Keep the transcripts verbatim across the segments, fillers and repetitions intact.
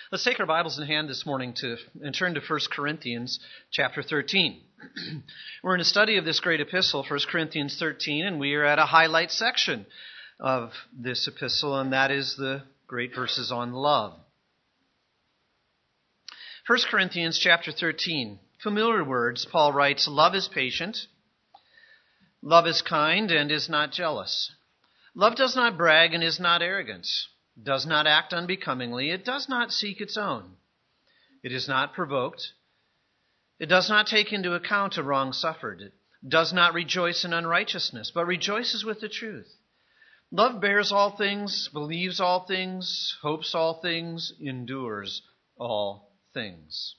Let's take our Bibles in hand this morning to and turn to First Corinthians chapter thirteen. We're in a study of this great epistle, First Corinthians thirteen, and we are at a highlight section of this epistle, and that is the great verses on love. First Corinthians chapter thirteen, familiar words. Paul writes, "Love is patient, love is kind, and is not jealous. Love does not brag and is not arrogant. Does not act unbecomingly. It does not seek its own. It is not provoked. It does not take into account a wrong suffered. It does not rejoice in unrighteousness, but rejoices with the truth. Love bears all things, believes all things, hopes all things, endures all things."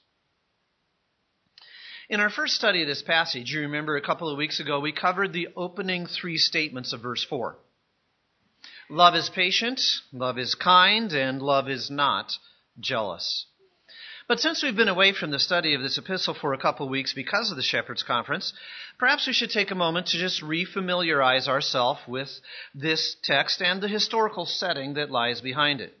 In our first study of this passage, you remember a couple of weeks ago, we covered the opening three statements of verse four. Love is patient, love is kind, and love is not jealous. But since we've been away from the study of this epistle for a couple of weeks because of the Shepherd's Conference, perhaps we should take a moment to just refamiliarize ourselves with this text and the historical setting that lies behind it.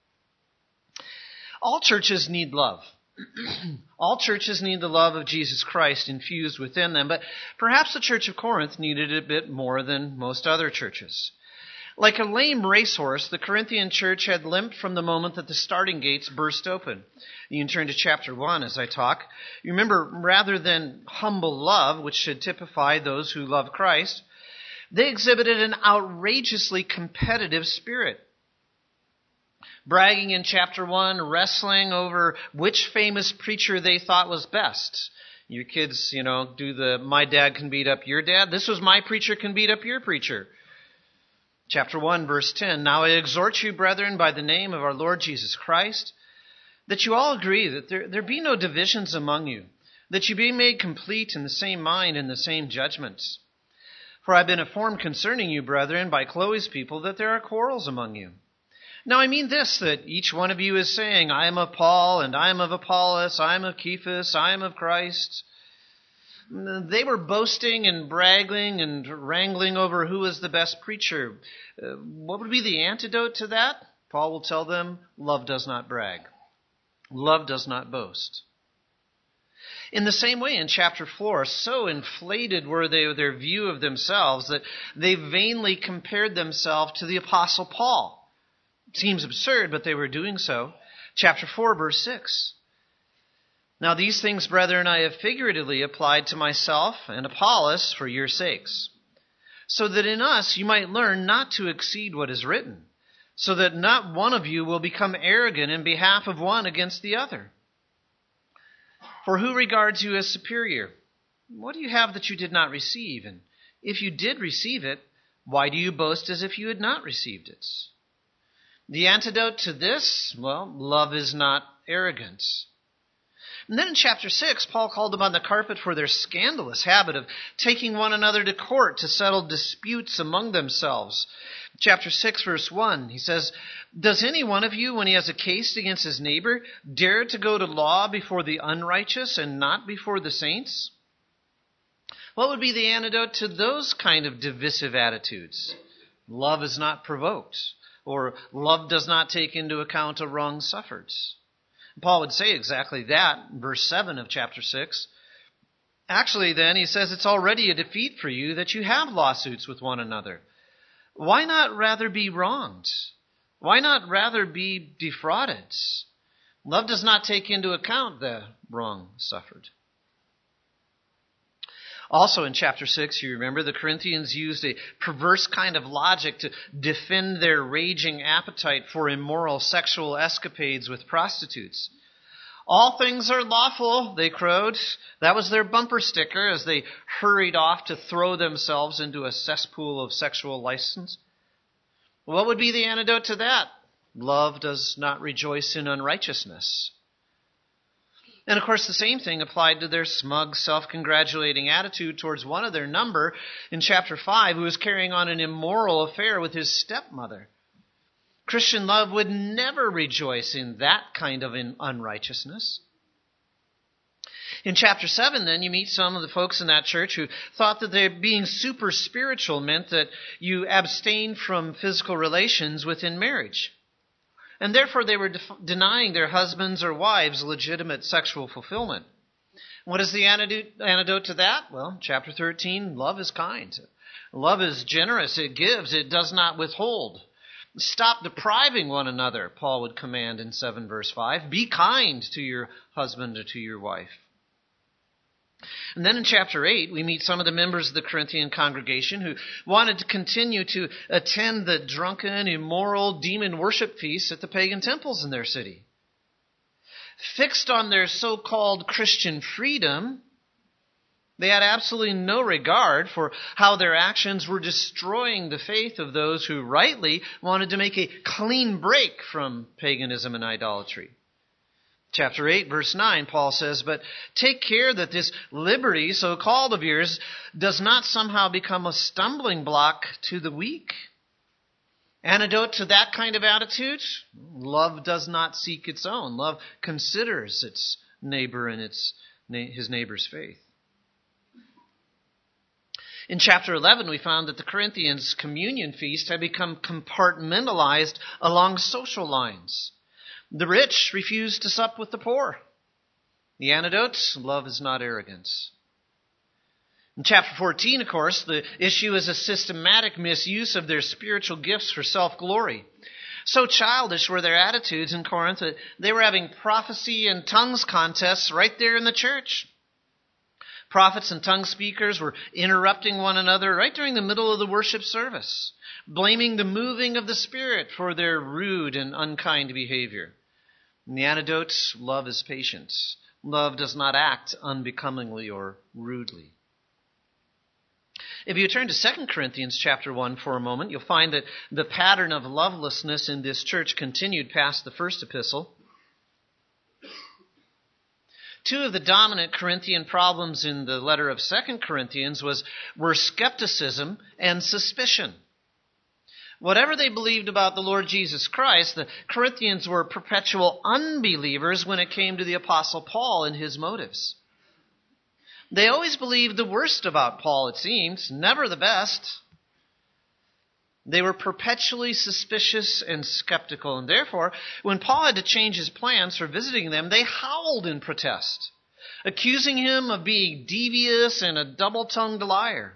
All churches need love. All churches need the love of Jesus Christ infused within them, but perhaps the Church of Corinth needed it a bit more than most other churches. Like a lame racehorse, the Corinthian church had limped from the moment that the starting gates burst open. You can turn to chapter one as I talk. You remember, rather than humble love, which should typify those who love Christ, they exhibited an outrageously competitive spirit. Bragging in chapter one, wrestling over which famous preacher they thought was best. Your kids, you know, do the "my dad can beat up your dad." This was "my preacher can beat up your preacher." Chapter one, verse ten, "Now I exhort you, brethren, by the name of our Lord Jesus Christ, that you all agree, that there, there be no divisions among you, that you be made complete in the same mind and the same judgments. For I have been informed concerning you, brethren, by Chloe's people, that there are quarrels among you. Now I mean this, that each one of you is saying, I am of Paul, and I am of Apollos, I am of Cephas, I am of Christ." They were boasting and bragging and wrangling over who was the best preacher. Uh, what would be the antidote to that? Paul will tell them, love does not brag. Love does not boast. In the same way, in chapter four, so inflated were they with their view of themselves that they vainly compared themselves to the Apostle Paul. It seems absurd, but they were doing so. Chapter four, verse six. "Now these things, brethren, I have figuratively applied to myself and Apollos for your sakes, so that in us you might learn not to exceed what is written, so that not one of you will become arrogant in behalf of one against the other. For who regards you as superior? What do you have that you did not receive? And if you did receive it, why do you boast as if you had not received it?" The antidote to this, well, love is not arrogance. And then in chapter six, Paul called them on the carpet for their scandalous habit of taking one another to court to settle disputes among themselves. Chapter six, verse one, he says, "Does any one of you, when he has a case against his neighbor, dare to go to law before the unrighteous and not before the saints?" What would be the antidote to those kind of divisive attitudes? Love is not provoked, or love does not take into account a wrong suffered. Paul would say exactly that in verse seven of chapter six. Actually, then, he says it's already a defeat for you that you have lawsuits with one another. Why not rather be wronged? Why not rather be defrauded? Love does not take into account the wrong suffered. Also in chapter six, you remember, the Corinthians used a perverse kind of logic to defend their raging appetite for immoral sexual escapades with prostitutes. "All things are lawful," they crowed. That was their bumper sticker as they hurried off to throw themselves into a cesspool of sexual license. What would be the antidote to that? Love does not rejoice in unrighteousness. And of course, the same thing applied to their smug, self-congratulating attitude towards one of their number in chapter five, who was carrying on an immoral affair with his stepmother. Christian love would never rejoice in that kind of unrighteousness. In chapter seven, then, you meet some of the folks in that church who thought that their being super spiritual meant that you abstained from physical relations within marriage. And therefore they were def- denying their husbands or wives legitimate sexual fulfillment. What is the antidote, antidote to that? Well, chapter thirteen, love is kind. Love is generous. It gives. It does not withhold. Stop depriving one another, Paul would command in seven verse five. Be kind to your husband or to your wife. And then in chapter eight, we meet some of the members of the Corinthian congregation who wanted to continue to attend the drunken, immoral, demon worship feasts at the pagan temples in their city. Fixed on their so-called Christian freedom, they had absolutely no regard for how their actions were destroying the faith of those who rightly wanted to make a clean break from paganism and idolatry. Chapter eight, verse nine, Paul says, "But take care that this liberty, so-called of yours, does not somehow become a stumbling block to the weak." Antidote to that kind of attitude? Love does not seek its own. Love considers its neighbor and its his neighbor's faith. In chapter eleven, we found that the Corinthians' communion feast had become compartmentalized along social lines. The rich refused to sup with the poor. The antidote? Love is not arrogance. In chapter fourteen, of course, the issue is a systematic misuse of their spiritual gifts for self-glory. So childish were their attitudes in Corinth that they were having prophecy and tongues contests right there in the church. Prophets and tongue speakers were interrupting one another right during the middle of the worship service, blaming the moving of the Spirit for their rude and unkind behavior. And the antidote, love is patience. Love does not act unbecomingly or rudely. If you turn to Second Corinthians chapter one for a moment, you'll find that the pattern of lovelessness in this church continued past the first epistle. Two of the dominant Corinthian problems in the letter of Second Corinthians was, were skepticism and suspicion. Whatever they believed about the Lord Jesus Christ, the Corinthians were perpetual unbelievers when it came to the Apostle Paul and his motives. They always believed the worst about Paul, it seems, never the best. They were perpetually suspicious and skeptical, and therefore, when Paul had to change his plans for visiting them, they howled in protest, accusing him of being devious and a double-tongued liar.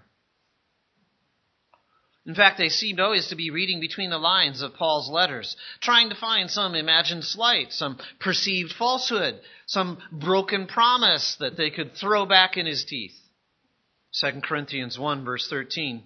In fact, they seemed always to be reading between the lines of Paul's letters, trying to find some imagined slight, some perceived falsehood, some broken promise that they could throw back in his teeth. Second Corinthians one, verse thirteen.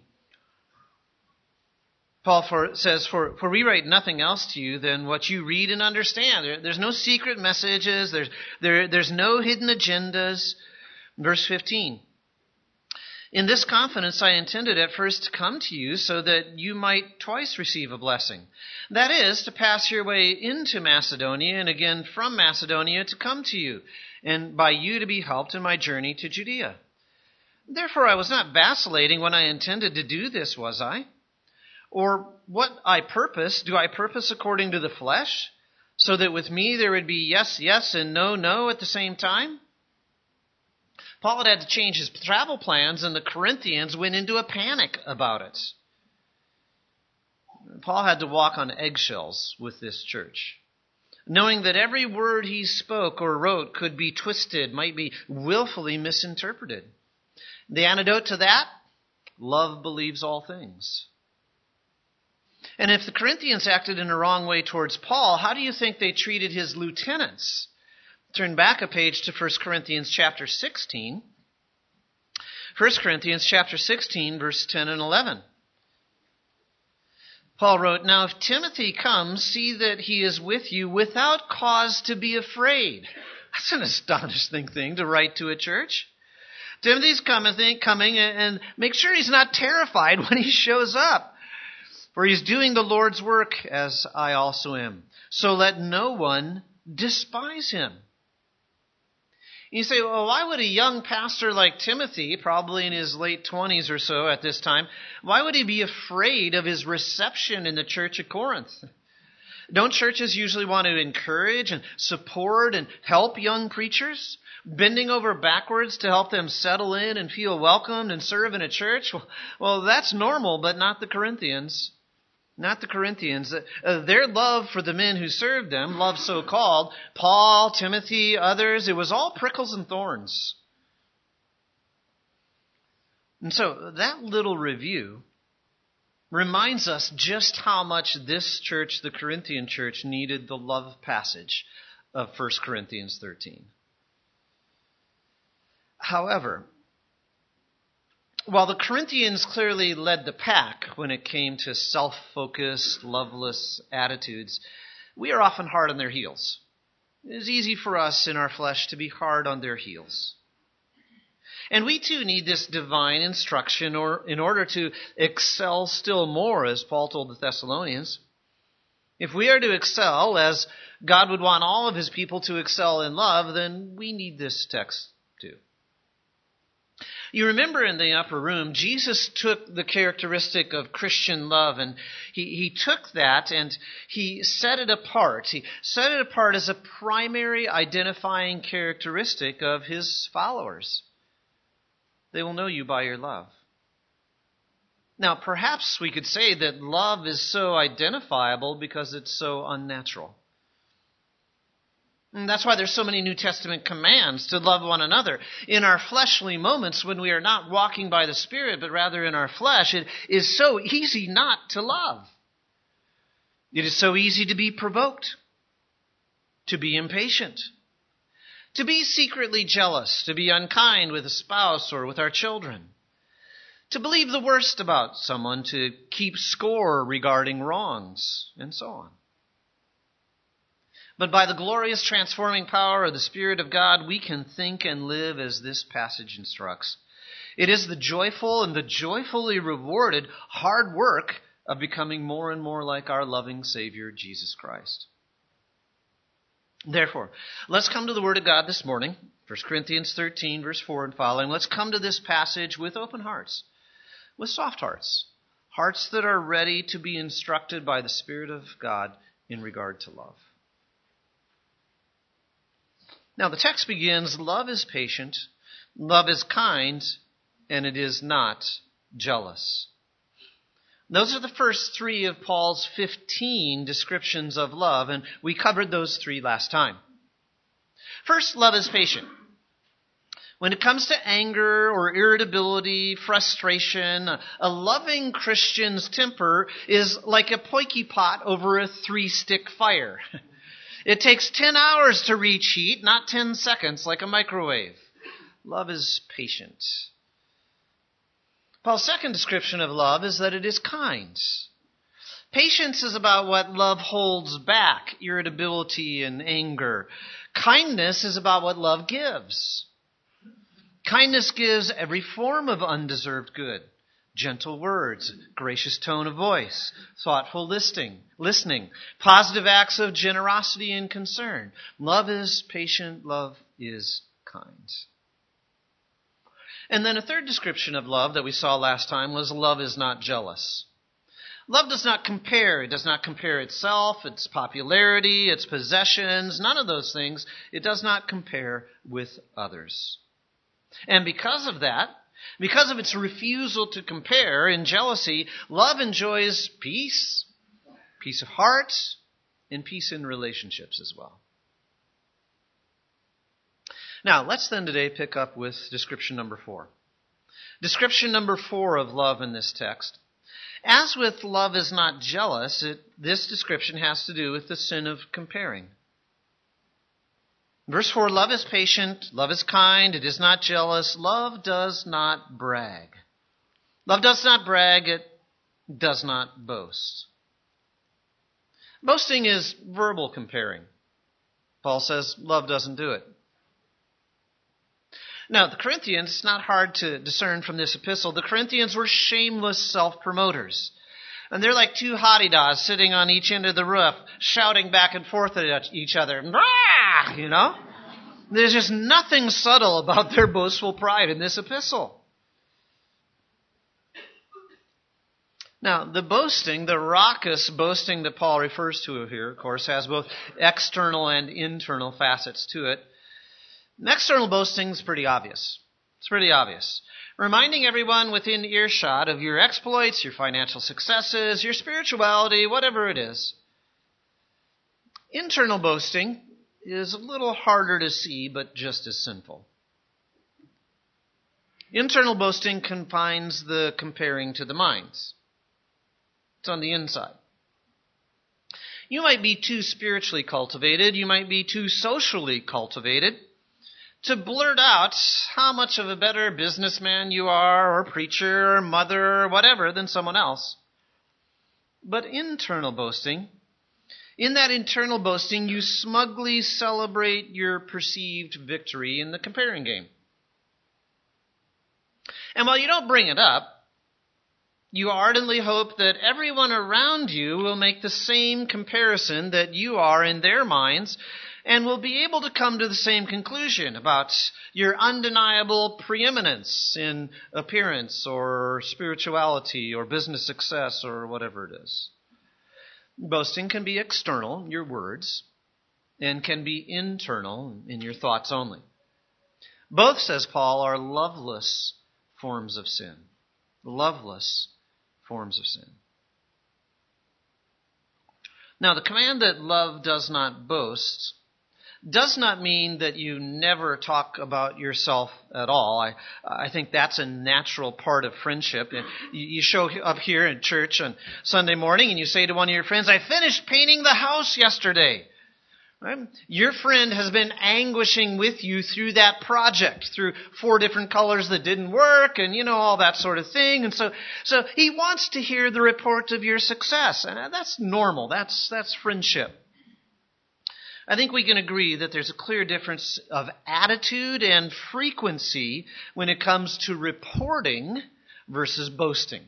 Paul for, says, for, for we write nothing else to you than what you read and understand. There, there's no secret messages. There's, there, there's no hidden agendas. Verse fifteen. In this confidence I intended at first to come to you so that you might twice receive a blessing. That is, to pass your way into Macedonia and again from Macedonia to come to you, and by you to be helped in my journey to Judea. Therefore I was not vacillating when I intended to do this, was I? Or what I purpose, do I purpose according to the flesh, so that with me there would be yes, yes, and no, no at the same time? Paul had had to change his travel plans, and the Corinthians went into a panic about it. Paul had to walk on eggshells with this church, knowing that every word he spoke or wrote could be twisted, might be willfully misinterpreted. The antidote to that? Love believes all things. And if the Corinthians acted in a wrong way towards Paul, how do you think they treated his lieutenants? Turn back a page to First Corinthians chapter sixteen. First Corinthians chapter sixteen, verse ten and eleven. Paul wrote, "Now if Timothy comes, see that he is with you without cause to be afraid." That's an astonishing thing to write to a church. Timothy's coming, coming, and make sure he's not terrified when he shows up. For he's doing the Lord's work, as I also am. So let no one despise him. You say, well, why would a young pastor like Timothy, probably in his late twenties or so at this time, why would he be afraid of his reception in the church at Corinth? Don't churches usually want to encourage and support and help young preachers, bending over backwards to help them settle in and feel welcomed and serve in a church? Well, well that's normal, but not the Corinthians. Not the Corinthians. Uh, their love for the men who served them, love so called, Paul, Timothy, others, it was all prickles and thorns. And so that little review reminds us just how much this church, the Corinthian church, needed the love passage of First Corinthians thirteen. However, while the Corinthians clearly led the pack when it came to self-focused, loveless attitudes, we are often hard on their heels. It is easy for us in our flesh to be hard on their heels. And we too need this divine instruction or in order to excel still more, as Paul told the Thessalonians. If we are to excel as God would want all of his people to excel in love, then we need this text too. You remember in the upper room, Jesus took the characteristic of Christian love and he, he took that and he set it apart. He set it apart as a primary identifying characteristic of his followers. They will know you by your love. Now, perhaps we could say that love is so identifiable because it's so unnatural. And that's why there's so many New Testament commands to love one another. In our fleshly moments when we are not walking by the Spirit, but rather in our flesh, it is so easy not to love. It is so easy to be provoked, to be impatient, to be secretly jealous, to be unkind with a spouse or with our children, to believe the worst about someone, to keep score regarding wrongs, and so on. But by the glorious transforming power of the Spirit of God, we can think and live as this passage instructs. It is the joyful and the joyfully rewarded hard work of becoming more and more like our loving Savior, Jesus Christ. Therefore, let's come to the Word of God this morning, First Corinthians thirteen, verse four and following. Let's come to this passage with open hearts, with soft hearts, hearts that are ready to be instructed by the Spirit of God in regard to love. Now, the text begins, love is patient, love is kind, and it is not jealous. Those are the first three of Paul's fifteen descriptions of love, and we covered those three last time. First, love is patient. When it comes to anger or irritability, frustration, a loving Christian's temper is like a poiky pot over a three-stick fire. It takes ten hours to reach heat, not ten seconds like a microwave. Love is patient. Paul's second description of love is that it is kind. Patience is about what love holds back, irritability and anger. Kindness is about what love gives. Kindness gives every form of undeserved good. Gentle words, gracious tone of voice, thoughtful listening, listening, positive acts of generosity and concern. Love is patient, love is kind. And then a third description of love that we saw last time was love is not jealous. Love does not compare. It does not compare itself, its popularity, its possessions, none of those things. It does not compare with others. And because of that, because of its refusal to compare in jealousy, love enjoys peace, peace of heart, and peace in relationships as well. Now, let's then today pick up with description number four. Description number four of love in this text. As with love is not jealous, it, this description has to do with the sin of comparing. Verse four, love is patient, love is kind, it is not jealous, love does not brag. Love does not brag, it does not boast. Boasting is verbal comparing. Paul says love doesn't do it. Now, the Corinthians, it's not hard to discern from this epistle, the Corinthians were shameless self-promoters. And they're like two hottie-daws sitting on each end of the roof, shouting back and forth at each other. Rah! You know? There's just nothing subtle about their boastful pride in this epistle. Now, the boasting, the raucous boasting that Paul refers to here, of course, has both external and internal facets to it. And external boasting is pretty obvious. It's pretty obvious. Reminding everyone within earshot of your exploits, your financial successes, your spirituality, whatever it is. Internal boasting is a little harder to see, but just as sinful. Internal boasting confines the comparing to the minds. It's on the inside. You might be too spiritually cultivated, you might be too socially cultivated to blurt out how much of a better businessman you are, or preacher, or mother, or whatever than someone else. But internal boasting, in that internal boasting, you smugly celebrate your perceived victory in the comparing game. And while you don't bring it up, you ardently hope that everyone around you will make the same comparison that you are in their minds and will be able to come to the same conclusion about your undeniable preeminence in appearance or spirituality or business success or whatever it is. Boasting can be external, your words, and can be internal, in your thoughts only. Both, says Paul, are loveless forms of sin. Loveless forms of sin. Now, the command that love does not boast does not mean that you never talk about yourself at all. I, I think that's a natural part of friendship. You, you show up here in church on Sunday morning and you say to one of your friends, I finished painting the house yesterday. Right? Your friend has been anguishing with you through that project, through four different colors that didn't work and, you know, all that sort of thing. And so, so he wants to hear the report of your success. And that's normal. That's, that's friendship. I think we can agree that there's a clear difference of attitude and frequency when it comes to reporting versus boasting.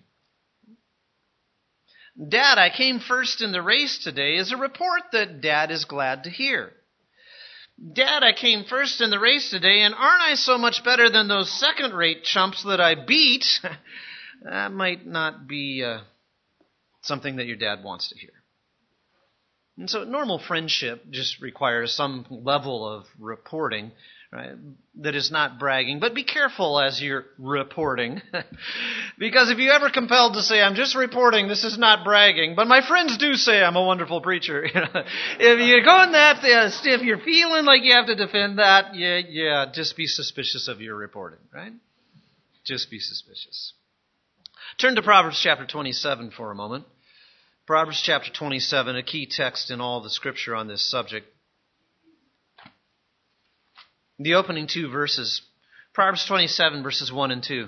Dad, I came first in the race today is a report that Dad is glad to hear. Dad, I came first in the race today, and aren't I so much better than those second-rate chumps that I beat? That might not be uh, something that your dad wants to hear. And so normal friendship just requires some level of reporting, right, that is not bragging. But be careful as you're reporting. Because if you're ever compelled to say, I'm just reporting, this is not bragging, but my friends do say I'm a wonderful preacher. You know, if you're going that, uh, if you're feeling like you have to defend that, yeah, yeah, just be suspicious of your reporting, right? Just be suspicious. Turn to Proverbs chapter twenty-seven for a moment. Proverbs chapter twenty-seven, a key text in all the scripture on this subject. The opening two verses, Proverbs twenty-seven, verses one and two.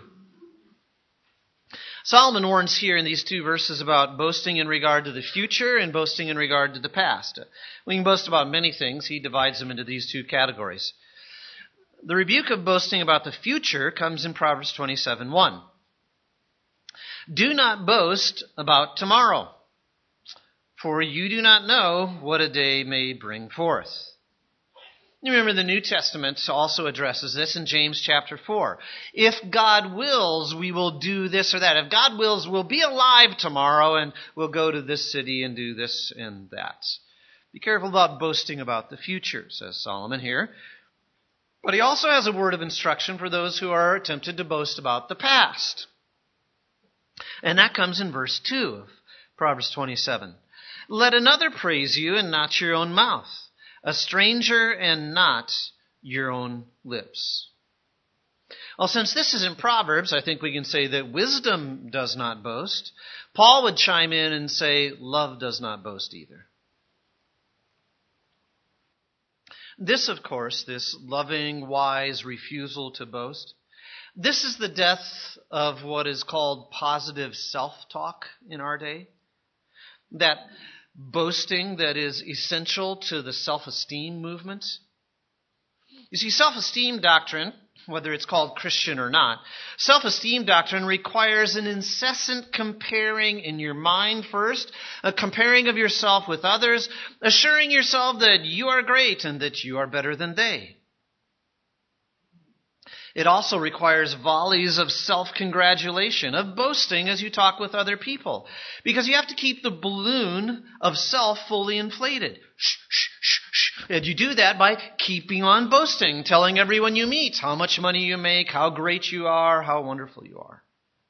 Solomon warns here in these two verses about boasting in regard to the future and boasting in regard to the past. We can boast about many things. He divides them into these two categories. The rebuke of boasting about the future comes in Proverbs twenty-seven, one. Do not boast about tomorrow, for you do not know what a day may bring forth. You remember the New Testament also addresses this in James chapter four. If God wills, we will do this or that. If God wills, we'll be alive tomorrow and we'll go to this city and do this and that. Be careful about boasting about the future, says Solomon here. But he also has a word of instruction for those who are tempted to boast about the past. And that comes in verse two of Proverbs twenty-seven. Let another praise you and not your own mouth, a stranger and not your own lips. Well, since this is in Proverbs, I think we can say that wisdom does not boast. Paul would chime in and say love does not boast either. This, of course, this loving, wise refusal to boast, this is the death of what is called positive self-talk in our day. That boasting that is essential to the self-esteem movement. You see, self-esteem doctrine, whether it's called Christian or not, self-esteem doctrine requires an incessant comparing in your mind first, a comparing of yourself with others, assuring yourself that you are great and that you are better than they. It also requires volleys of self-congratulation, of boasting as you talk with other people. Because you have to keep the balloon of self fully inflated. Shh, shh, shh, shh. And you do that by keeping on boasting, telling everyone you meet how much money you make, how great you are, how wonderful you are.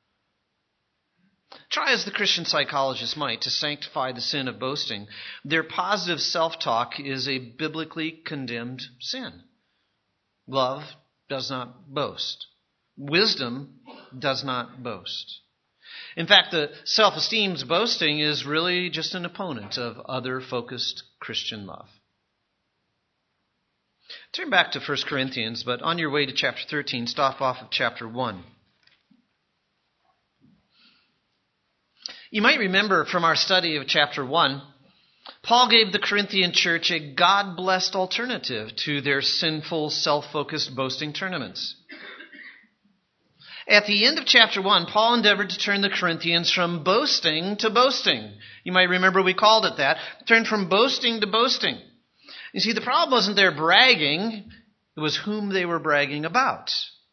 Try as the Christian psychologists might to sanctify the sin of boasting, their positive self-talk is a biblically condemned sin. Love does not boast. Wisdom does not boast. In fact, the self-esteem's boasting is really just an opponent of other-focused Christian love. Turn back to First Corinthians, but on your way to chapter thirteen, stop off of chapter one. You might remember from our study of chapter one, Paul gave the Corinthian church a God-blessed alternative to their sinful, self-focused boasting tournaments. At the end of chapter one, Paul endeavored to turn the Corinthians from boasting to boasting. You might remember we called it that. Turned from boasting to boasting. You see, the problem wasn't their bragging, it was whom they were bragging about.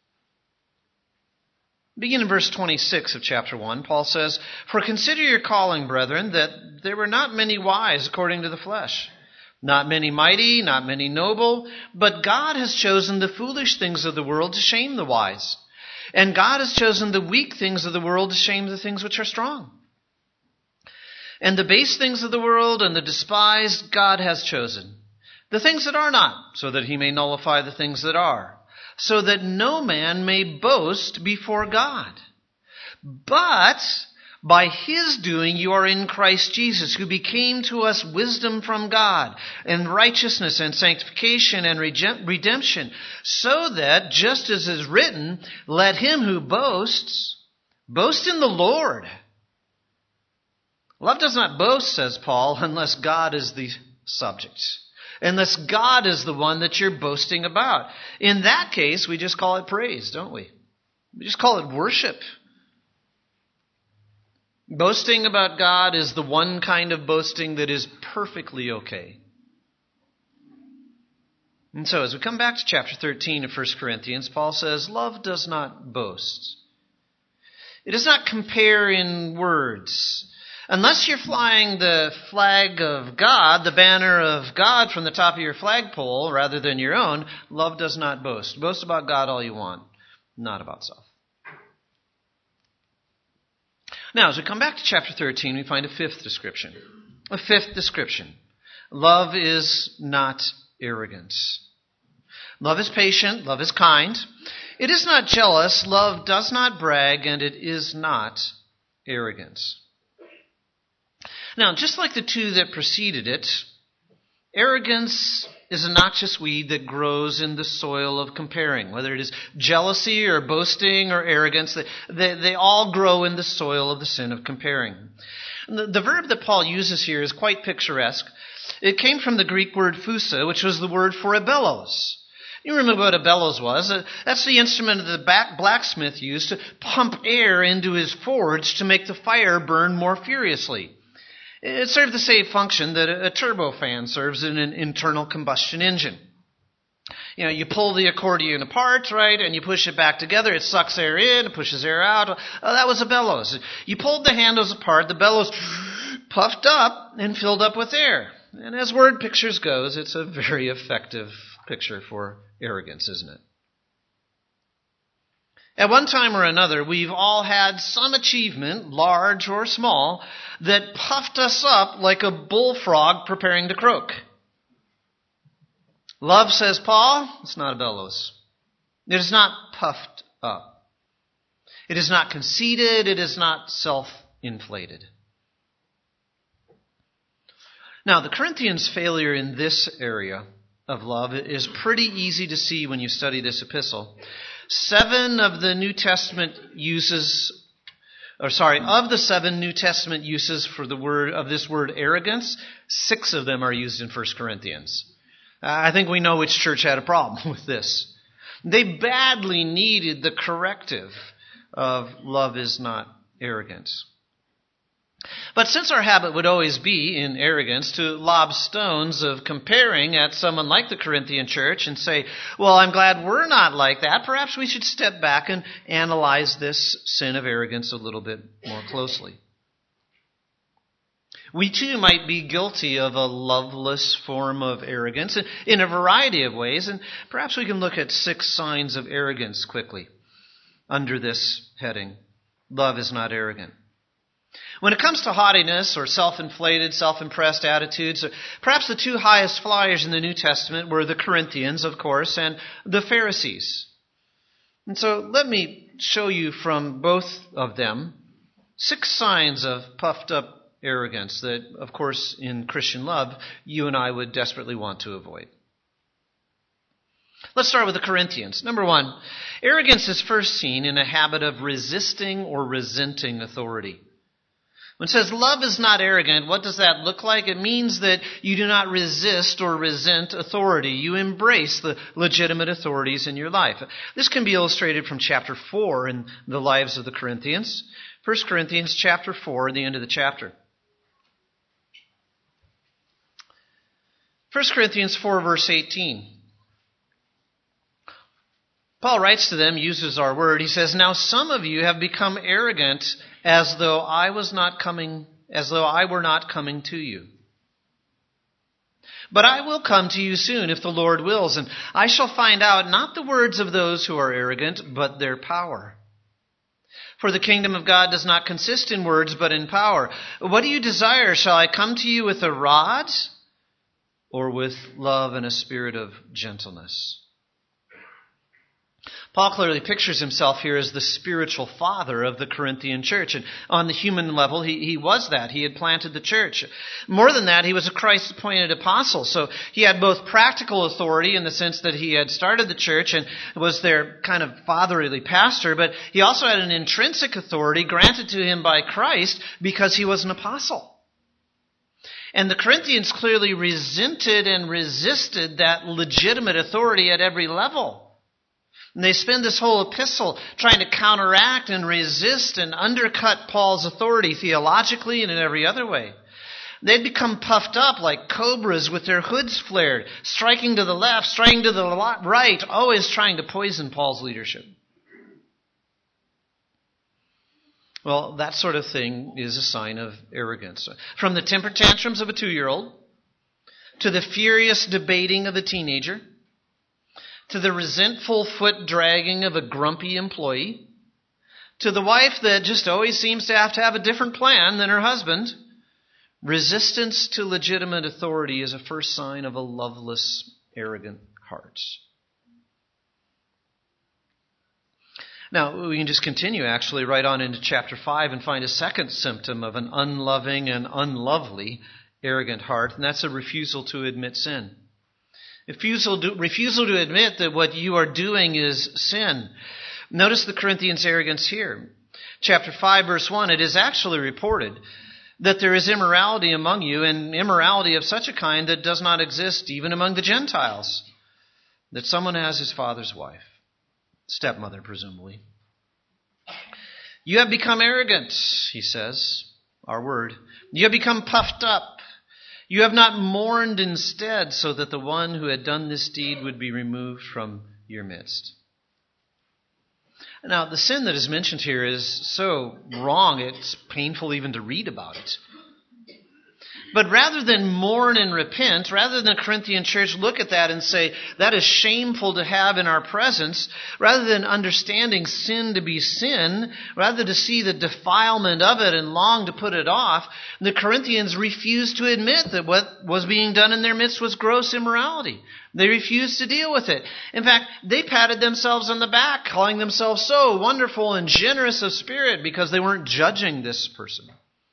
Begin in verse twenty-six of chapter one, Paul says, "For consider your calling, brethren, that there were not many wise according to the flesh, not many mighty, not many noble, but God has chosen the foolish things of the world to shame the wise. And God has chosen the weak things of the world to shame the things which are strong. And the base things of the world and the despised God has chosen, the things that are not, so that he may nullify the things that are, so that no man may boast before God. But by his doing you are in Christ Jesus, who became to us wisdom from God, and righteousness and sanctification and redemption, so that, just as is written, let him who boasts, boast in the Lord." Love does not boast, says Paul, unless God is the subject. Unless God is the one that you're boasting about. In that case, we just call it praise, don't we? We just call it worship. Boasting about God is the one kind of boasting that is perfectly okay. And so as we come back to chapter thirteen of First Corinthians, Paul says, love does not boast. It does not compare in words. Unless you're flying the flag of God, the banner of God from the top of your flagpole rather than your own, love does not boast. Boast about God all you want, not about self. Now, as we come back to chapter thirteen, we find a fifth description. A fifth description. Love is not arrogance. Love is patient. Love is kind. It is not jealous. Love does not brag, and it is not arrogance. Now, just like the two that preceded it, arrogance is a noxious weed that grows in the soil of comparing. Whether it is jealousy or boasting or arrogance, they, they, they all grow in the soil of the sin of comparing. The, the verb that Paul uses here is quite picturesque. It came from the Greek word phusa, which was the word for a bellows. You remember what a bellows was. That's the instrument that the blacksmith used to pump air into his forge to make the fire burn more furiously. It served the same function that a turbofan serves in an internal combustion engine. You know, you pull the accordion apart, right, and you push it back together. It sucks air in, it pushes air out. Oh, that was a bellows. You pulled the handles apart, the bellows puffed up and filled up with air. And as word pictures goes, it's a very effective picture for arrogance, isn't it? At one time or another, we've all had some achievement, large or small, that puffed us up like a bullfrog preparing to croak. Love, says Paul, it's not a bellows. It is not puffed up. It is not conceited. It is not self-inflated. Now, the Corinthians' failure in this area of love is pretty easy to see when you study this epistle. Seven of the New Testament uses, or sorry, of the seven New Testament uses for the word of this word arrogance, six of them are used in First Corinthians. I think we know which church had a problem with this. They badly needed the corrective of love is not arrogance. But since our habit would always be, in arrogance, to lob stones of comparing at someone like the Corinthian church and say, well, I'm glad we're not like that, perhaps we should step back and analyze this sin of arrogance a little bit more closely. We too might be guilty of a loveless form of arrogance in a variety of ways, and perhaps we can look at six signs of arrogance quickly under this heading. Love is not arrogant. When it comes to haughtiness or self-inflated, self-impressed attitudes, perhaps the two highest flyers in the New Testament were the Corinthians, of course, and the Pharisees. And so let me show you from both of them six signs of puffed up arrogance that, of course, in Christian love, you and I would desperately want to avoid. Let's start with the Corinthians. Number one, arrogance is first seen in a habit of resisting or resenting authority. When it says love is not arrogant, what does that look like? It means that you do not resist or resent authority. You embrace the legitimate authorities in your life. This can be illustrated from chapter four in the lives of the Corinthians. First Corinthians chapter four, the end of the chapter. First Corinthians four, verse eighteen. Paul writes to them, uses our word. He says, "Now some of you have become arrogant, as though I was not coming, as though I were not coming to you. But I will come to you soon, if the Lord wills, and I shall find out not the words of those who are arrogant, but their power. For the kingdom of God does not consist in words, but in power. What do you desire? Shall I come to you with a rod, or with love and a spirit of gentleness?" Paul clearly pictures himself here as the spiritual father of the Corinthian church. And on the human level, he, he was that. He had planted the church. More than that, he was a Christ-appointed apostle. So he had both practical authority in the sense that he had started the church and was their kind of fatherly pastor, but he also had an intrinsic authority granted to him by Christ because he was an apostle. And the Corinthians clearly resented and resisted that legitimate authority at every level. And they spend this whole epistle trying to counteract and resist and undercut Paul's authority theologically and in every other way. They'd become puffed up like cobras with their hoods flared, striking to the left, striking to the right, always trying to poison Paul's leadership. Well, that sort of thing is a sign of arrogance. From the temper tantrums of a two-year-old to the furious debating of a teenager, to the resentful foot dragging of a grumpy employee, to the wife that just always seems to have to have a different plan than her husband, resistance to legitimate authority is a first sign of a loveless, arrogant heart. Now, we can just continue actually right on into chapter five and find a second symptom of an unloving and unlovely, arrogant heart, and that's a refusal to admit sin. Refusal to, refusal to admit that what you are doing is sin. Notice the Corinthians' arrogance here. Chapter five, verse one, it is actually reported that there is immorality among you, and immorality of such a kind that does not exist even among the Gentiles, that someone has his father's wife, stepmother presumably. You have become arrogant, he says, our word. You have become puffed up. You have not mourned instead, so that the one who had done this deed would be removed from your midst. Now, the sin that is mentioned here is so wrong, it's painful even to read about it. But rather than mourn and repent, rather than the Corinthian church look at that and say, that is shameful to have in our presence, rather than understanding sin to be sin, rather to see the defilement of it and long to put it off, the Corinthians refused to admit that what was being done in their midst was gross immorality. They refused to deal with it. In fact, they patted themselves on the back, calling themselves so wonderful and generous of spirit because they weren't judging this person.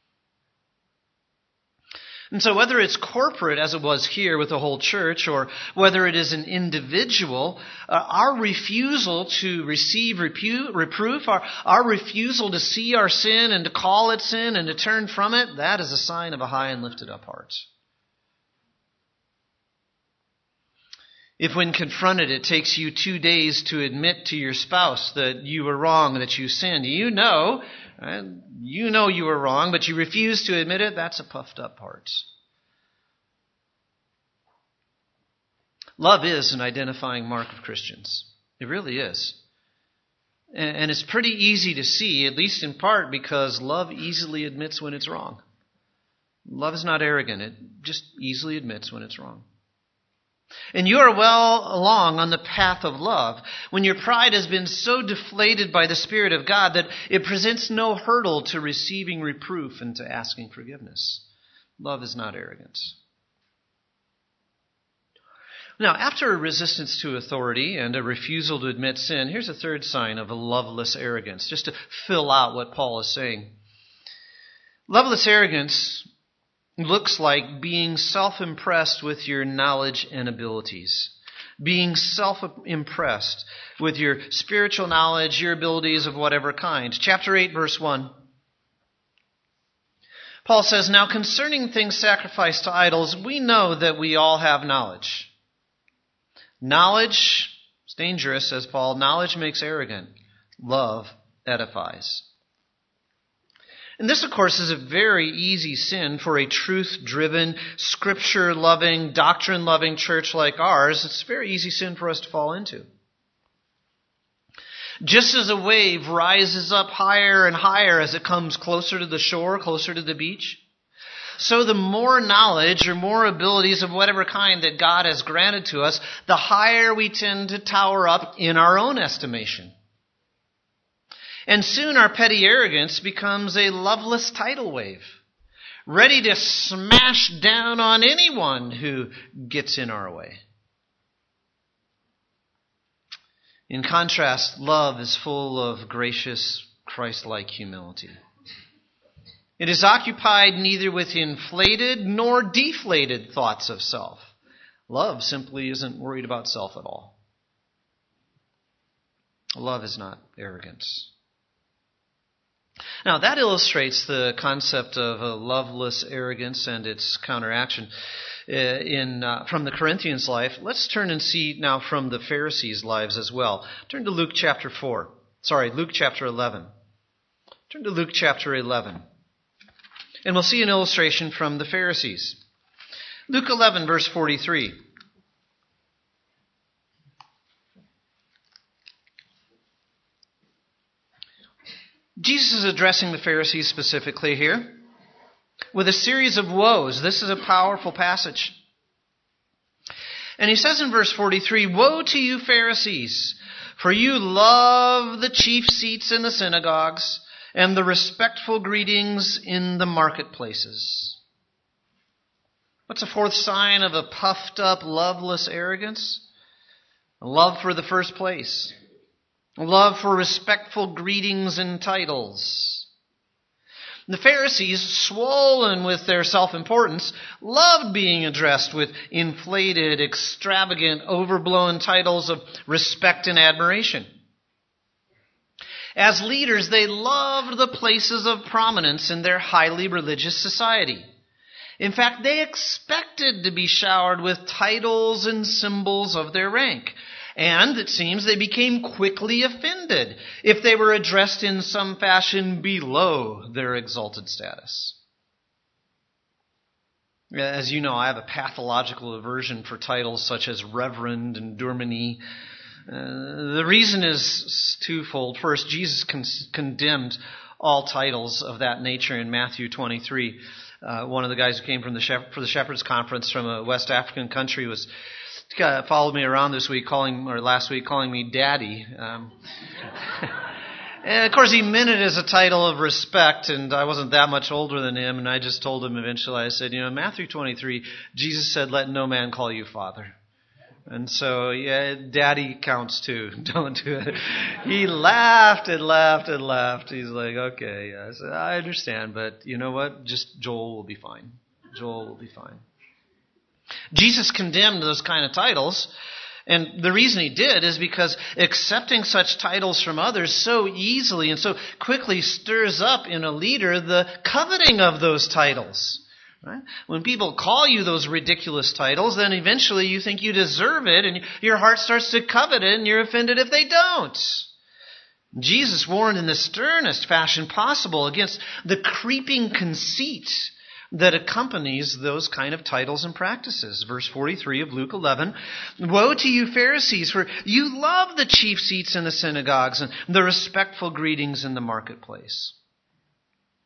And so whether it's corporate, as it was here with the whole church, or whether it is an individual, uh, our refusal to receive repu- reproof, our, our refusal to see our sin and to call it sin and to turn from it, that is a sign of a high and lifted up heart. If when confronted it takes you two days to admit to your spouse that you were wrong, that you sinned, you know, right? You know you were wrong, but you refuse to admit it, that's a puffed up heart. Love is an identifying mark of Christians. It really is. And it's pretty easy to see, at least in part, because love easily admits when it's wrong. Love is not arrogant. It just easily admits when it's wrong. And you are well along on the path of love when your pride has been so deflated by the Spirit of God that it presents no hurdle to receiving reproof and to asking forgiveness. Love is not arrogance. Now, after a resistance to authority and a refusal to admit sin, here's a third sign of a loveless arrogance, just to fill out what Paul is saying. Loveless arrogance looks like being self-impressed with your knowledge and abilities. Being self-impressed with your spiritual knowledge, your abilities of whatever kind. Chapter eight, verse one. Paul says, "Now concerning things sacrificed to idols, we know that we all have knowledge." Knowledge is dangerous, says Paul. Knowledge makes arrogant. Love edifies. And this, of course, is a very easy sin for a truth-driven, scripture-loving, doctrine-loving church like ours. It's a very easy sin for us to fall into. Just as a wave rises up higher and higher as it comes closer to the shore, closer to the beach, so the more knowledge or more abilities of whatever kind that God has granted to us, the higher we tend to tower up in our own estimation. And soon our petty arrogance becomes a loveless tidal wave, ready to smash down on anyone who gets in our way. In contrast, love is full of gracious, Christ-like humility. It is occupied neither with inflated nor deflated thoughts of self. Love simply isn't worried about self at all. Love is not arrogance. Now, that illustrates the concept of a loveless arrogance and its counteraction in uh, from the Corinthians' life. Let's turn and see now from the Pharisees' lives as well. Turn to Luke chapter four. Sorry, Luke chapter eleven. Turn to Luke chapter eleven. And we'll see an illustration from the Pharisees. Luke eleven, verse forty-three. Jesus is addressing the Pharisees specifically here with a series of woes. This is a powerful passage. And he says in verse forty-three, "Woe to you, Pharisees, for you love the chief seats in the synagogues and the respectful greetings in the marketplaces." What's a fourth sign of a puffed up, loveless arrogance? A love for the first place. A love for respectful greetings and titles. The Pharisees, swollen with their self-importance, loved being addressed with inflated, extravagant, overblown titles of respect and admiration. As leaders, they loved the places of prominence in their highly religious society. In fact, they expected to be showered with titles and symbols of their rank. And, it seems, they became quickly offended if they were addressed in some fashion below their exalted status. As you know, I have a pathological aversion for titles such as Reverend and Dominie. Uh, the reason is twofold. First, Jesus con- condemned all titles of that nature in Matthew twenty-three. Uh, one of the guys who came from the Shep- for the Shepherds Conference from a West African country was uh, followed me around this week, calling or last week, calling me Daddy. Um, and of course, he meant it as a title of respect, and I wasn't that much older than him. And I just told him eventually. I said, you know, in Matthew twenty-three, Jesus said, "Let no man call you Father." And so, yeah, Daddy counts too. Don't do it. He laughed and laughed and laughed. He's like, okay, yeah. I said, I understand, but you know what? Just Joel will be fine. Joel will be fine. Jesus condemned those kind of titles. And the reason he did is because accepting such titles from others so easily and so quickly stirs up in a leader the coveting of those titles. Right? When people call you those ridiculous titles, then eventually you think you deserve it, and your heart starts to covet it, and you're offended if they don't. Jesus warned in the sternest fashion possible against the creeping conceit that accompanies those kind of titles and practices. Verse forty-three of Luke eleven, "Woe to you, Pharisees, for you love the chief seats in the synagogues and the respectful greetings in the marketplace."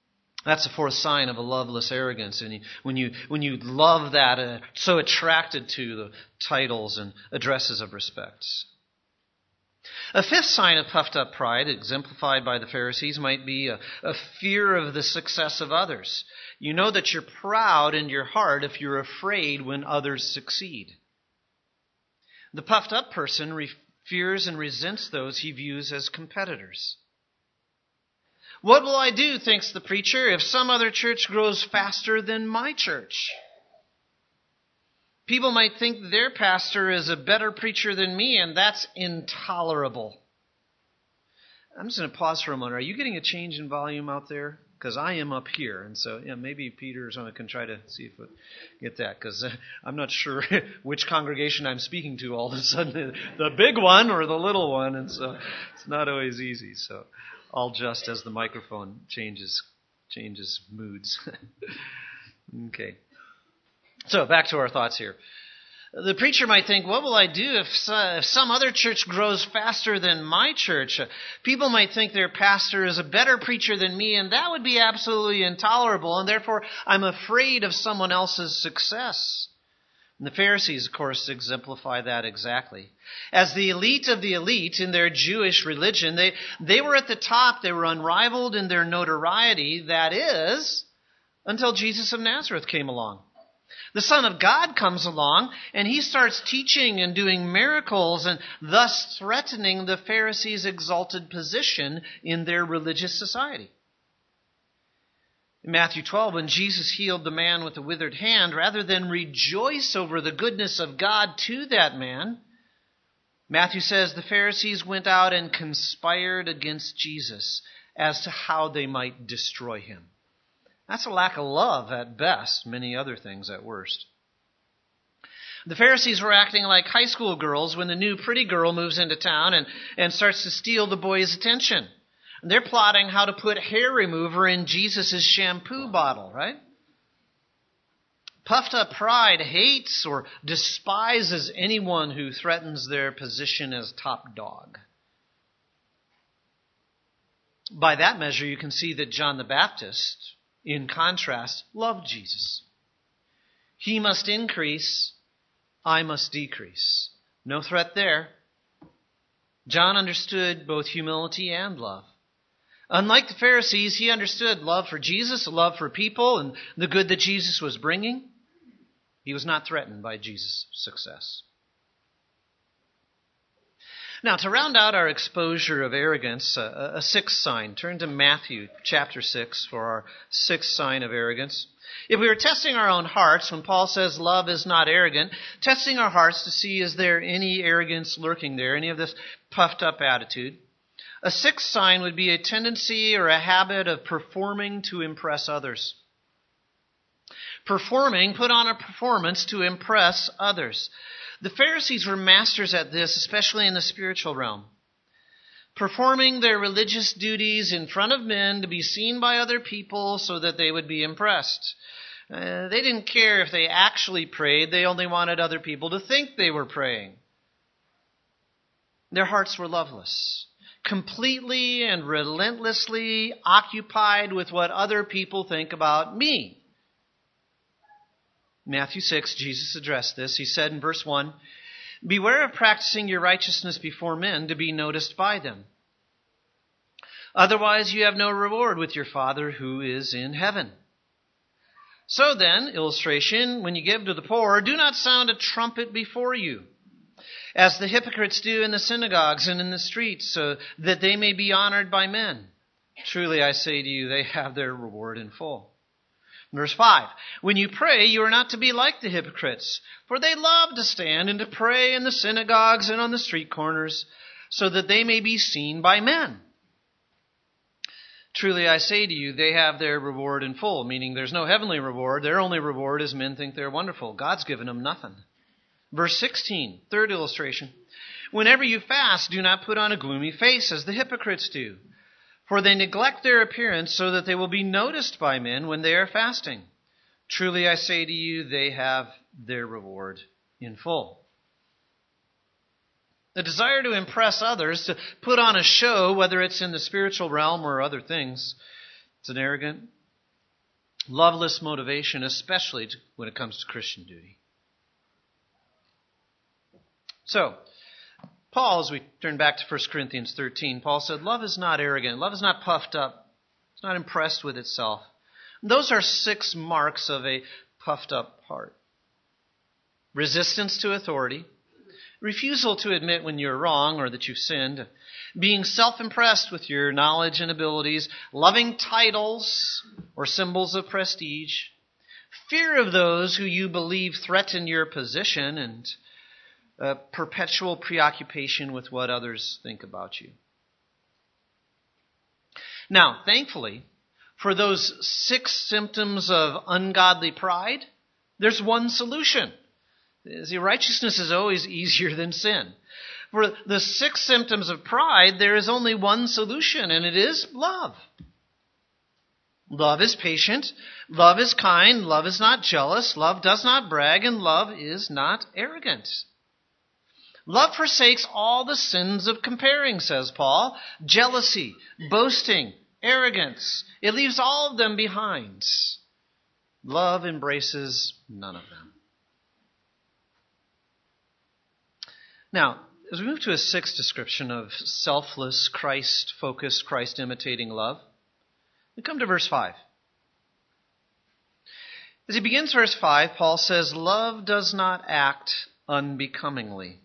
That's the fourth sign of a loveless arrogance. And you, when you when you love that, uh, so attracted to the titles and addresses of respect. A fifth sign of puffed up pride, exemplified by the Pharisees, might be a, a fear of the success of others. You know that you're proud in your heart if you're afraid when others succeed. The puffed up person re- fears and resents those he views as competitors. What will I do, thinks the preacher, if some other church grows faster than my church? People might think their pastor is a better preacher than me, and that's intolerable. I'm just going to pause for a moment. Are you getting a change in volume out there? Because I am up here, and so yeah, maybe Peter or someone can try to see if we get that, because uh, I'm not sure which congregation I'm speaking to all of a sudden, the big one or the little one, and so it's not always easy. So I'll adjust as the microphone changes changes moods. Okay. So back to our thoughts here. The preacher might think, what will I do if some other church grows faster than my church? People might think their pastor is a better preacher than me, and that would be absolutely intolerable, and therefore I'm afraid of someone else's success. And the Pharisees, of course, exemplify that exactly. As the elite of the elite in their Jewish religion, they, they were at the top, they were unrivaled in their notoriety, that is, until Jesus of Nazareth came along. The Son of God comes along, and he starts teaching and doing miracles, and thus threatening the Pharisees' exalted position in their religious society. In Matthew twelve, when Jesus healed the man with the withered hand, rather than rejoice over the goodness of God to that man, Matthew says the Pharisees went out and conspired against Jesus as to how they might destroy him. That's a lack of love at best, many other things at worst. The Pharisees were acting like high school girls when the new pretty girl moves into town and, and starts to steal the boy's attention. And they're plotting how to put hair remover in Jesus' shampoo bottle, right? Puffed up pride hates or despises anyone who threatens their position as top dog. By that measure, you can see that John the Baptist, in contrast, loved Jesus. He must increase, I must decrease. No threat there. John understood both humility and love. Unlike the Pharisees, he understood love for Jesus, love for people, and the good that Jesus was bringing. He was not threatened by Jesus' success. Now, to round out our exposure of arrogance, a, a sixth sign. Turn to Matthew chapter six for our sixth sign of arrogance. If we were testing our own hearts, when Paul says love is not arrogant, testing our hearts to see is there any arrogance lurking there, any of this puffed up attitude. A sixth sign would be a tendency or a habit of performing to impress others. Performing, put on a performance to impress others. The Pharisees were masters at this, especially in the spiritual realm. Performing their religious duties in front of men to be seen by other people so that they would be impressed. Uh, they didn't care if they actually prayed. They only wanted other people to think they were praying. Their hearts were loveless, completely and relentlessly occupied with what other people think about me. Matthew six, Jesus addressed this. He said in verse one, "Beware of practicing your righteousness before men to be noticed by them. Otherwise you have no reward with your Father who is in heaven. So then," illustration, "when you give to the poor, do not sound a trumpet before you, as the hypocrites do in the synagogues and in the streets, so that they may be honored by men. Truly I say to you, they have their reward in full." Verse five, "When you pray, you are not to be like the hypocrites, for they love to stand and to pray in the synagogues and on the street corners, so that they may be seen by men. Truly I say to you, they have their reward in full," meaning there's no heavenly reward. Their only reward is men think they're wonderful. God's given them nothing. Verse sixteen, third illustration, "Whenever you fast, do not put on a gloomy face as the hypocrites do, for they neglect their appearance so that they will be noticed by men when they are fasting. Truly I say to you, they have their reward in full." The desire to impress others, to put on a show, whether it's in the spiritual realm or other things, it's an arrogant loveless motivation, especially when it comes to Christian duty. So, Paul, as we turn back to First Corinthians thirteen, Paul said, love is not arrogant. Love is not puffed up. It's not impressed with itself. And those are six marks of a puffed up heart. Resistance to authority. Refusal to admit when you're wrong or that you've sinned. Being self-impressed with your knowledge and abilities. Loving titles or symbols of prestige. Fear of those who you believe threaten your position, and a perpetual preoccupation with what others think about you. Now, thankfully, for those six symptoms of ungodly pride, there's one solution. See, righteousness is always easier than sin. For the six symptoms of pride, there is only one solution, and it is love. Love is patient, love is kind, love is not jealous, love does not brag, and love is not arrogant. Love forsakes all the sins of comparing, says Paul. Jealousy, boasting, arrogance. It leaves all of them behind. Love embraces none of them. Now, as we move to a sixth description of selfless, Christ-focused, Christ-imitating love, we come to verse five. As he begins verse five, Paul says, love does not act unbecomingly.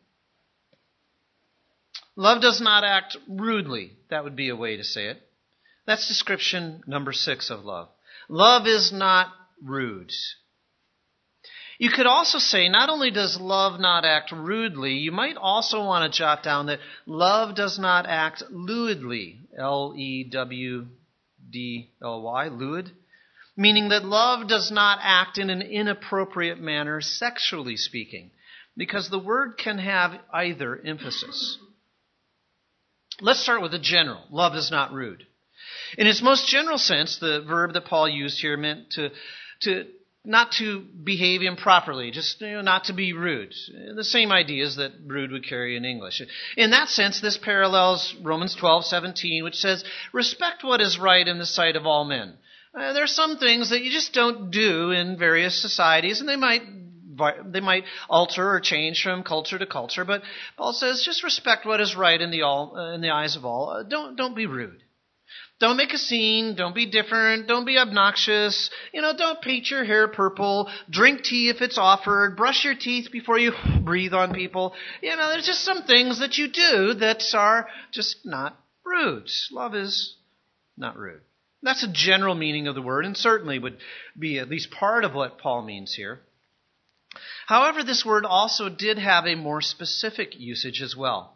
Love does not act rudely. That would be a way to say it. That's description number six of love. Love is not rude. You could also say, not only does love not act rudely, you might also want to jot down that love does not act lewdly. L E W D L Y, lewd. Meaning that love does not act in an inappropriate manner, sexually speaking. Because the word can have either emphasis. Let's start with the general. Love is not rude. In its most general sense, the verb that Paul used here meant to, to not to behave improperly, just you know, not to be rude. The same ideas that rude would carry in English. In that sense, this parallels Romans twelve seventeen, which says, respect what is right in the sight of all men. Uh, there are some things that you just don't do in various societies, and they might They might alter or change from culture to culture, but Paul says just respect what is right in the all uh, in the eyes of all. Uh, don't don't be rude. Don't make a scene. Don't be different. Don't be obnoxious. You know, don't paint your hair purple. Drink tea if it's offered. Brush your teeth before you breathe on people. You know, there's just some things that you do that are just not rude. Love is not rude. That's a general meaning of the word, and certainly would be at least part of what Paul means here. However, this word also did have a more specific usage as well.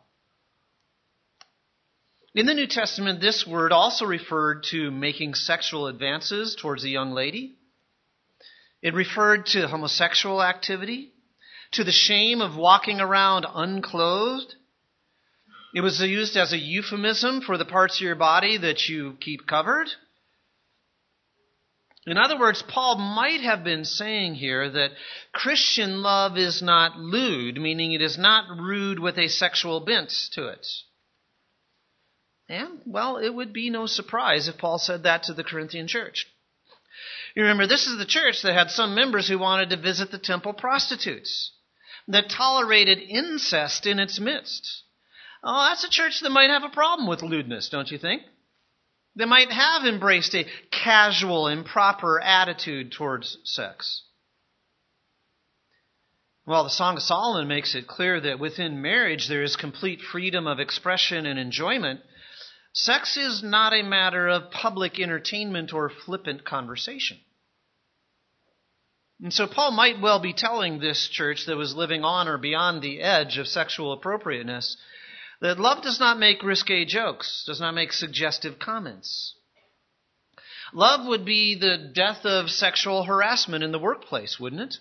In the New Testament, this word also referred to making sexual advances towards a young lady. It referred to homosexual activity, to the shame of walking around unclothed. It was used as a euphemism for the parts of your body that you keep covered. In other words, Paul might have been saying here that Christian love is not lewd, meaning it is not rude with a sexual bent to it. And, well, it would be no surprise if Paul said that to the Corinthian church. You remember, this is the church that had some members who wanted to visit the temple prostitutes, that tolerated incest in its midst. Oh, that's a church that might have a problem with lewdness, don't you think? They might have embraced a casual, improper attitude towards sex. Well, the Song of Solomon makes it clear that within marriage there is complete freedom of expression and enjoyment. Sex is not a matter of public entertainment or flippant conversation. And so Paul might well be telling this church that was living on or beyond the edge of sexual appropriateness that love does not make risque jokes, does not make suggestive comments. Love would be the death of sexual harassment in the workplace, wouldn't it?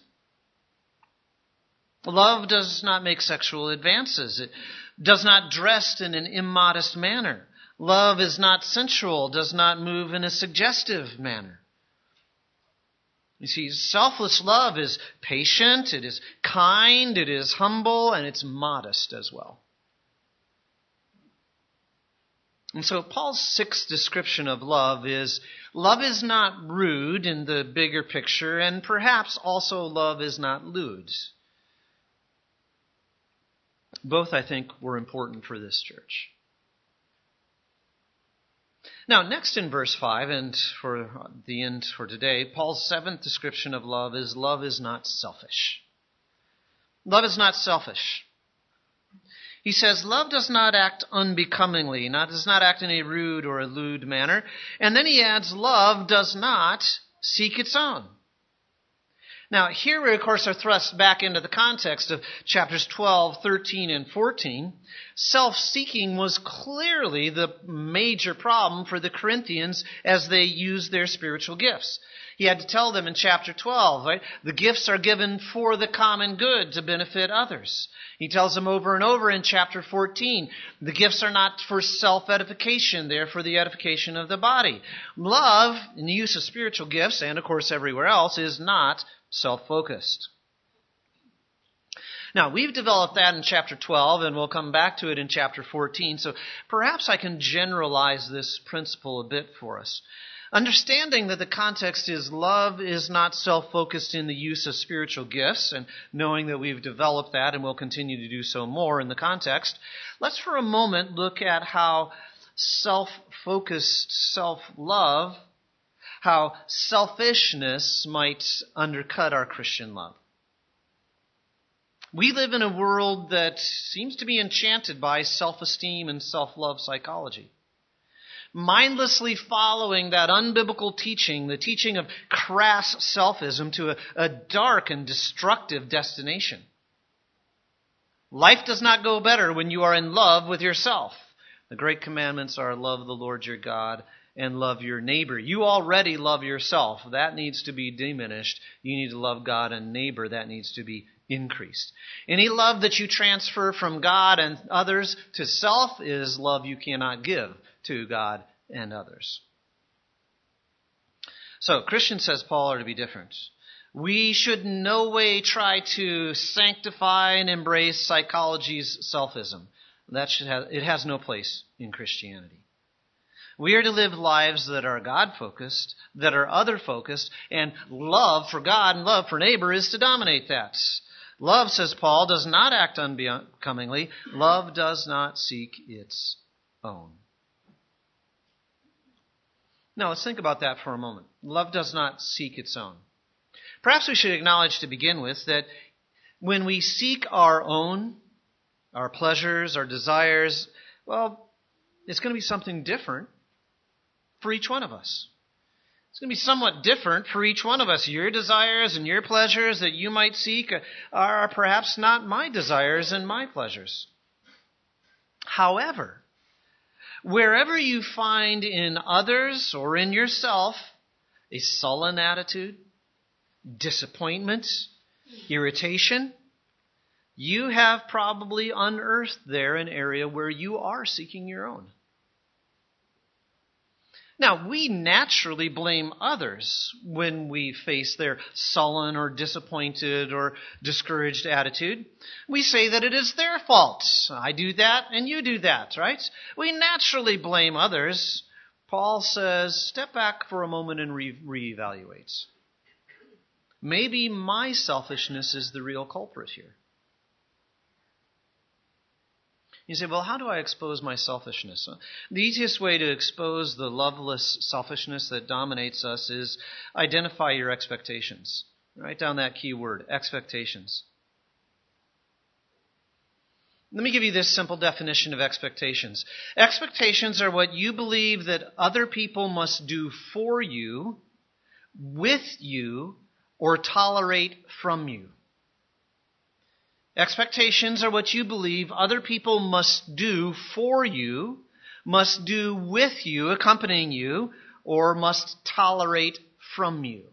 Love does not make sexual advances. It does not dress in an immodest manner. Love is not sensual, does not move in a suggestive manner. You see, selfless love is patient, it is kind, it is humble, and it's modest as well. And so Paul's sixth description of love is, love is not rude in the bigger picture, and perhaps also love is not lewd. Both, I think, were important for this church. Now, next in verse five, and for the end for today, Paul's seventh description of love is, love is not selfish. Love is not selfish. He says, love does not act unbecomingly, not, does not act in a rude or a lewd manner. And then he adds, love does not seek its own. Now, here we, of course, are thrust back into the context of chapters twelve, thirteen, and fourteen. Self-seeking was clearly the major problem for the Corinthians as they used their spiritual gifts. He had to tell them in chapter twelve, right? The gifts are given for the common good to benefit others. He tells them over and over in chapter fourteen, the gifts are not for self-edification, they're for the edification of the body. Love, in the use of spiritual gifts, and of course everywhere else, is not self-focused. Now, we've developed that in chapter twelve, and we'll come back to it in chapter fourteen, so perhaps I can generalize this principle a bit for us. Understanding that the context is love is not self-focused in the use of spiritual gifts, and knowing that we've developed that and will continue to do so more in the context, let's for a moment look at how self-focused self-love, how selfishness might undercut our Christian love. We live in a world that seems to be enchanted by self-esteem and self-love psychology. Mindlessly following that unbiblical teaching, the teaching of crass selfism, to a, a dark and destructive destination. Life does not go better when you are in love with yourself. The great commandments are love the Lord your God and love your neighbor. You already love yourself. That needs to be diminished. You need to love God and neighbor. That needs to be increased. Any love that you transfer from God and others to self is love you cannot give to God and others. So, Christians, says Paul, are to be different. We should in no way try to sanctify and embrace psychology's selfism. That should have, it has no place in Christianity. We are to live lives that are God-focused, that are other-focused, and love for God and love for neighbor is to dominate that. Love, says Paul, does not act unbecomingly. Love does not seek its own. Now, let's think about that for a moment. Love does not seek its own. Perhaps we should acknowledge to begin with that when we seek our own, our pleasures, our desires, well, it's going to be something different for each one of us. It's going to be somewhat different for each one of us. Your desires and your pleasures that you might seek are perhaps not my desires and my pleasures. However, wherever you find in others or in yourself a sullen attitude, disappointment, irritation, you have probably unearthed there an area where you are seeking your own. Now, we naturally blame others when we face their sullen or disappointed or discouraged attitude. We say that it is their fault. I do that and you do that, right? We naturally blame others. Paul says, step back for a moment and re- reevaluate. Maybe my selfishness is the real culprit here. You say, well, how do I expose my selfishness? The easiest way to expose the loveless selfishness that dominates us is identify your expectations. Write down that key word, expectations. Let me give you this simple definition of expectations. Expectations are what you believe that other people must do for you, with you, or tolerate from you. Expectations are what you believe other people must do for you, must do with you, accompanying you, or must tolerate from you.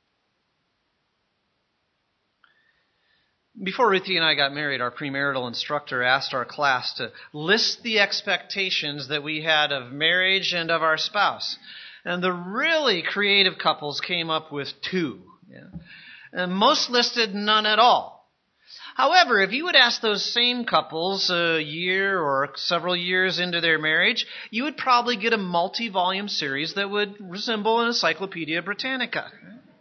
Before Ruthie and I got married, our premarital instructor asked our class to list the expectations that we had of marriage and of our spouse. And the really creative couples came up with two. Yeah. And most listed none at all. However, if you would ask those same couples a year or several years into their marriage, you would probably get a multi-volume series that would resemble an Encyclopedia Britannica.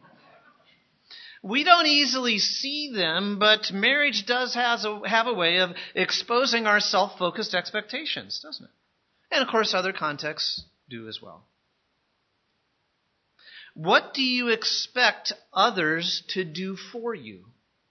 We don't easily see them, but marriage does has a, have a way of exposing our self-focused expectations, doesn't it? And of course, other contexts do as well. What do you expect others to do for you?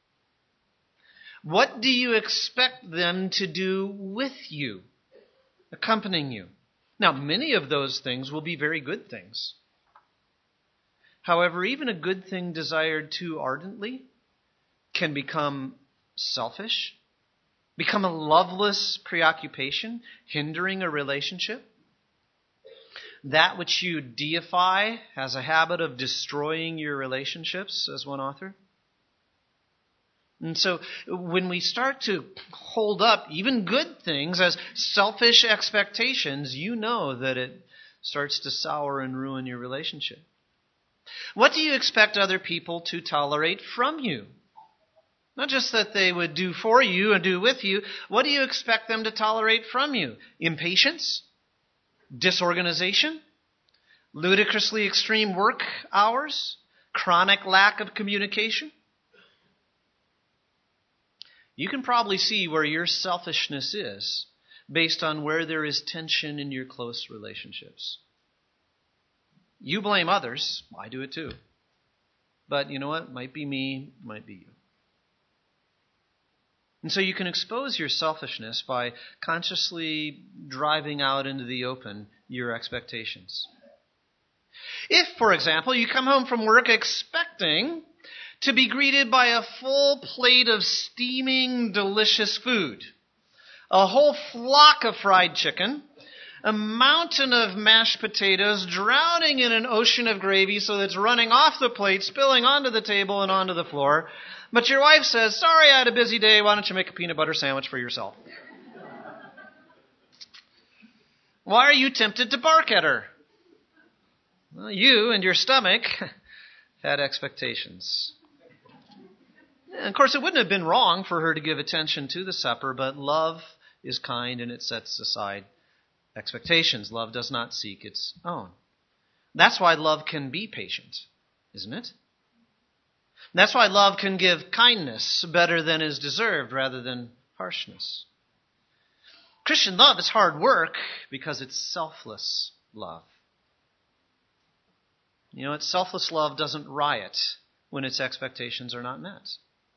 What do you expect them to do with you, accompanying you? Now, many of those things will be very good things. However, even a good thing desired too ardently can become selfish, become a loveless preoccupation, hindering a relationship. That which you deify has a habit of destroying your relationships, says one author. And so when we start to hold up even good things as selfish expectations, you know that it starts to sour and ruin your relationship. What do you expect other people to tolerate from you? Not just that they would do for you and do with you. What do you expect them to tolerate from you? Impatience? Disorganization? Ludicrously extreme work hours? Chronic lack of communication? You can probably see where your selfishness is based on where there is tension in your close relationships. You blame others. I do it too. But you know what? Might be me, might be you. And so you can expose your selfishness by consciously driving out into the open your expectations. If, for example, you come home from work expecting to be greeted by a full plate of steaming, delicious food, a whole flock of fried chicken, a mountain of mashed potatoes drowning in an ocean of gravy so that it's running off the plate, spilling onto the table and onto the floor. But your wife says, sorry, I had a busy day. Why don't you make a peanut butter sandwich for yourself? Why are you tempted to bark at her? Well, you and your stomach had expectations. And of course, it wouldn't have been wrong for her to give attention to the supper, but love is kind and it sets aside expectations. Love does not seek its own. That's why love can be patient, isn't it? That's why love can give kindness better than is deserved rather than harshness. Christian love is hard work because it's selfless love. You know what? Selfless love doesn't riot when its expectations are not met.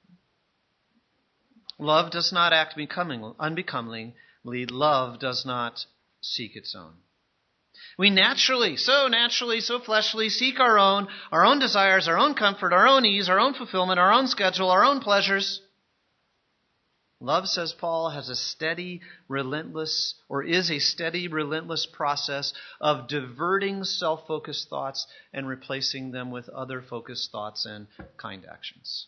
Love does not act becoming, unbecomingly. Love does not seek its own. We naturally, so naturally, so fleshly, seek our own, our own desires, our own comfort, our own ease, our own fulfillment, our own schedule, our own pleasures. Love, says Paul, has a steady, relentless, or is a steady, relentless process of diverting self-focused thoughts and replacing them with other focused thoughts and kind actions.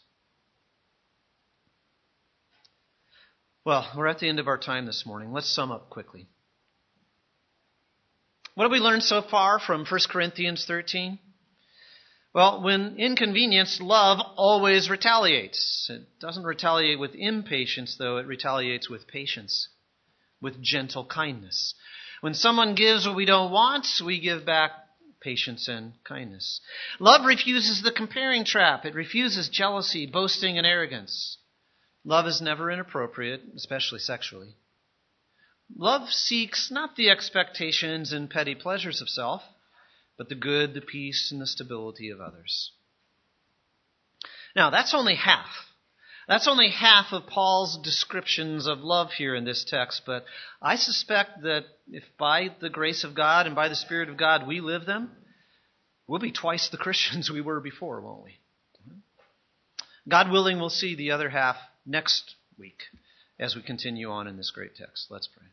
Well, we're at the end of our time this morning. Let's sum up quickly. What have we learned so far from First Corinthians thirteen? Well, when inconvenienced, love always retaliates. It doesn't retaliate with impatience, though. It retaliates with patience, with gentle kindness. When someone gives what we don't want, we give back patience and kindness. Love refuses the comparing trap. It refuses jealousy, boasting, and arrogance. Love is never inappropriate, especially sexually. Love seeks not the expectations and petty pleasures of self, but the good, the peace, and the stability of others. Now, that's only half. That's only half of Paul's descriptions of love here in this text, but I suspect that if by the grace of God and by the Spirit of God we live them, we'll be twice the Christians we were before, won't we? God willing, we'll see the other half next week as we continue on in this great text. Let's pray.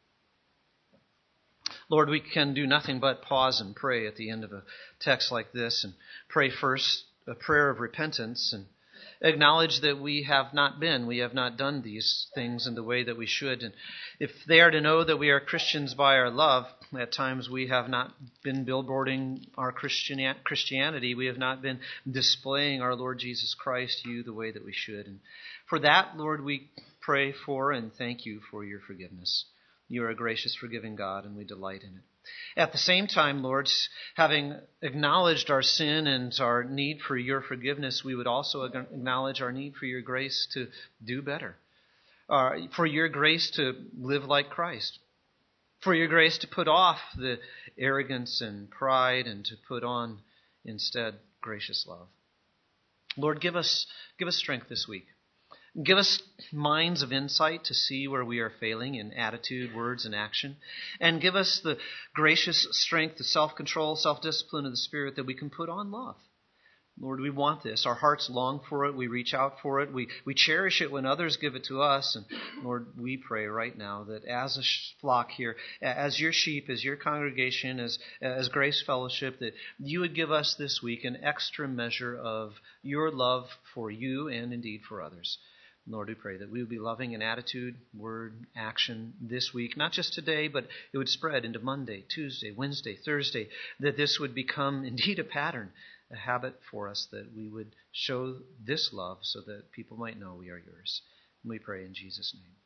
Lord, we can do nothing but pause and pray at the end of a text like this and pray first a prayer of repentance and acknowledge that we have not been, we have not done these things in the way that we should. And if they are to know that we are Christians by our love, at times we have not been billboarding our Christian, Christianity. We have not been displaying our Lord Jesus Christ to you the way that we should. And for that, Lord, we pray for and thank you for your forgiveness. You are a gracious, forgiving God, and we delight in it. At the same time, Lord, having acknowledged our sin and our need for your forgiveness, we would also acknowledge our need for your grace to do better, uh, for your grace to live like Christ, for your grace to put off the arrogance and pride and to put on instead gracious love. Lord, give us give us strength this week. Give us minds of insight to see where we are failing in attitude, words, and action. And give us the gracious strength, the self-control, self-discipline of the Spirit that we can put on love. Lord, we want this. Our hearts long for it. We reach out for it. We, we cherish it when others give it to us. And Lord, we pray right now that as a flock here, as your sheep, as your congregation, as, as Grace Fellowship, that you would give us this week an extra measure of your love for you and indeed for others. Lord, we pray that we would be loving in attitude, word, action this week, not just today, but it would spread into Monday, Tuesday, Wednesday, Thursday, that this would become indeed a pattern, a habit for us, that we would show this love so that people might know we are yours. And we pray in Jesus' name.